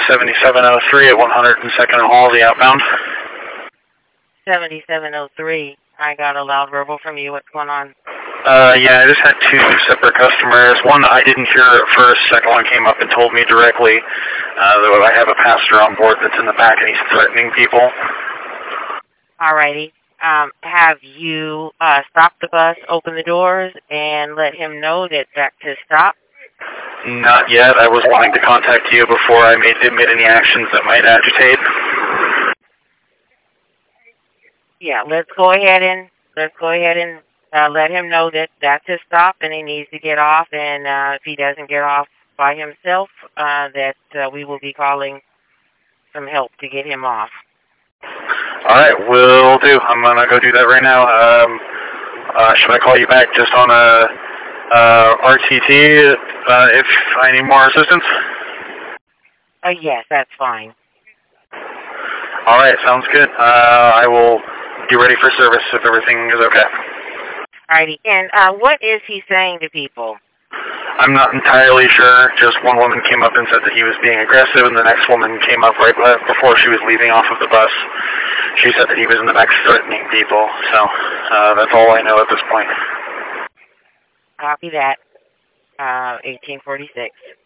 7703 at 102nd and Halsey outbound. 7703. I got a loud verbal from you. What's going on? Yeah, I just had two separate customers. One I didn't hear at first. Second one came up and told me directly that I have a pastor on board that's in the back and he's threatening people. Alrighty. Have you stopped the bus, opened the doors, and let him know that to stop? Not yet. I was wanting to contact you before I made any actions that might agitate. Yeah, let's go ahead and let him know that that's his stop and he needs to get off. And if he doesn't get off by himself, that we will be calling some help to get him off. All right, will do. I'm gonna go do that right now. Should I call you back just on a RTT if I need more assistance? Yes, that's fine. All right, sounds good. I will be ready for service if everything is okay. Alrighty, and what is he saying to people? I'm not entirely sure. Just one woman came up and said that he was being aggressive, and the next woman came up right before she was leaving off of the bus. She said that he was in the back threatening people, so that's all I know at this point. Copy that. 1846.